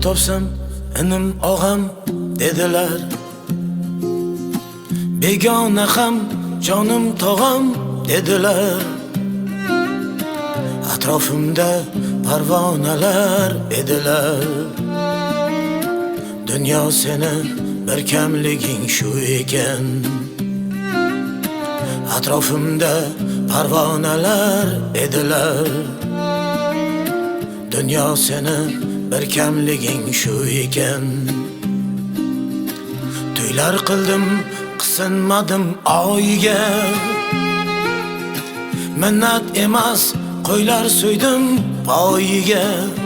topsam inim og'am dedilar. Begona ham jonim tog'am dedilar. Atrofimda parvonalar edilar. Dunyo seni bir kamliging shu ekan. Atrofimda parvonalar edilar. Dunyo seni bir kamliging shu ekan. To'ylar qildim, qisinmadim oyga. Minnat emas, qo'ylar so'ydim poyiga.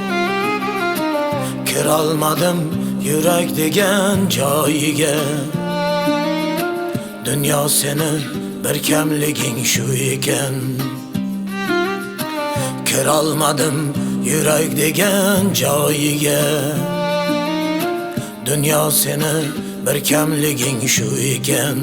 Kirolmadim yurak degan joyiga. Dunyo seni bir kamliging shu ekan. Kirolmadim yurak degan joyiga. Dunyo seni bir kamliging shu ekan.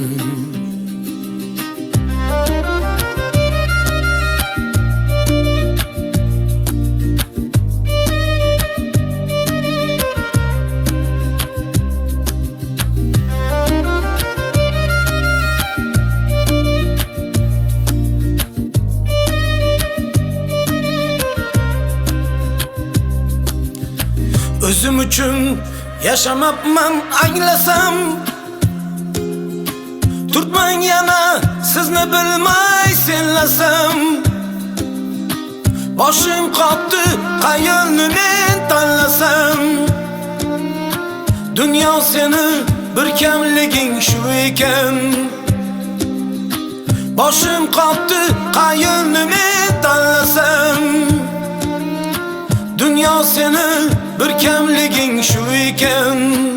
Özüm üçün yaşamapman anglasam. Turtman yana sizni bilmay senlasam. Boshim qotdi qayerni men tanlasam. Dunyo seni bir kamliging shu ekan. Boshim qotdi qayerni men tanlasam. Dunyo seni bir kamliging shu ekan.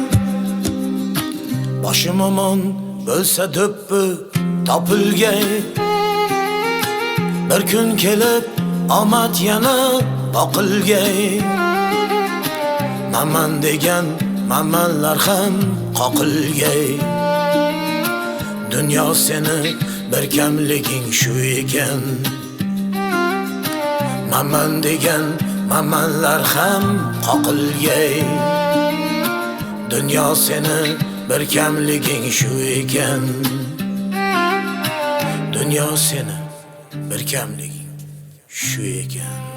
Boshim omon bo'lsa do'ppi topilgay. Bir kun kelib omad yana boqilgay. Maman degan mamanlar ham qoqilgay. Dunyo seni bir kamliging shu ekan. Maman degan mamanlar ham qoqilgay. Dunyo seni bir kamliging shu ekan. Dunyo seni bir kamliging shu ekan.